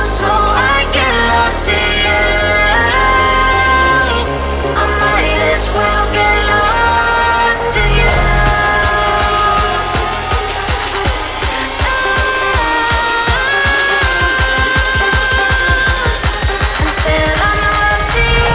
so I get lost in you. I might as well get lost in you. Until I'm lost in you.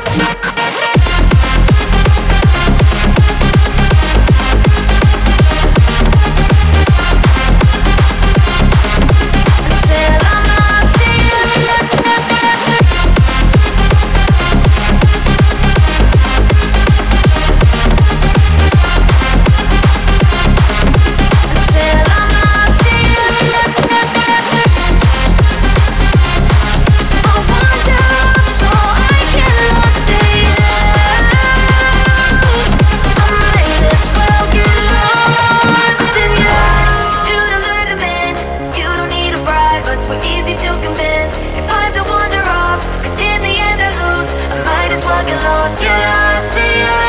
We're easy to convince if I'm to wander off, 'cause in the end I lose. I might as well get lost in you.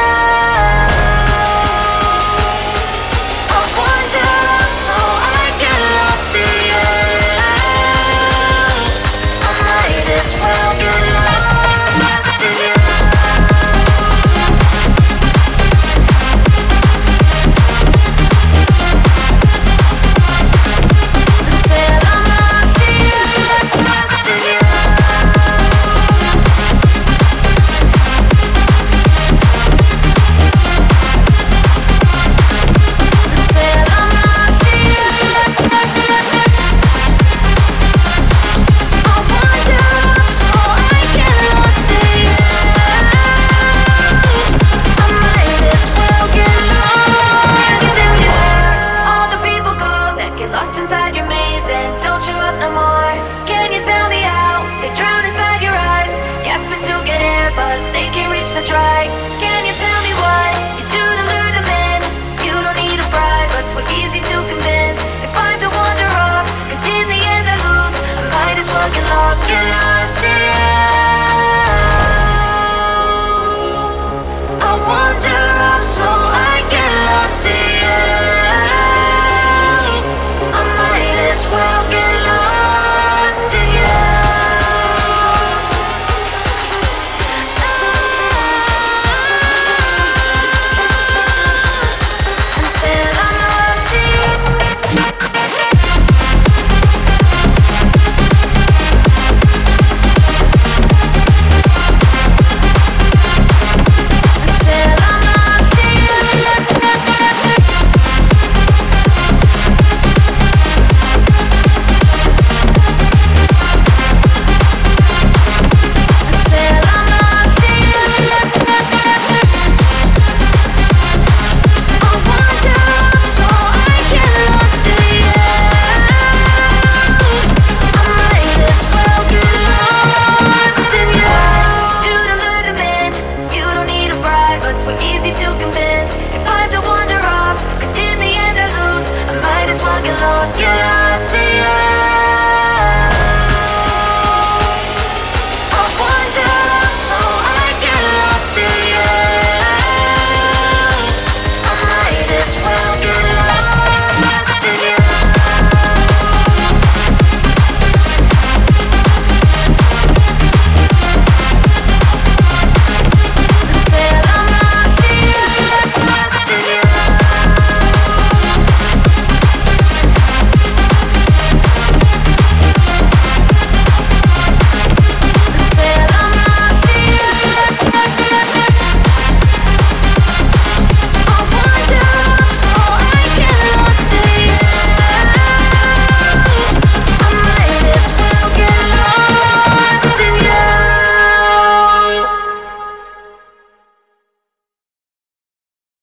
I wander so I get lost in you. I might as well get lost in you. Inside your maze and don't show up no more. Can you tell me how they drown inside your eyes, gasping to get air but they can't reach the dry? Can you tell me what you do to lure them in? You don't need a bribe, but we're easy to convince if I'm to wander off, 'cause in the end I lose. I might as well get lost in you.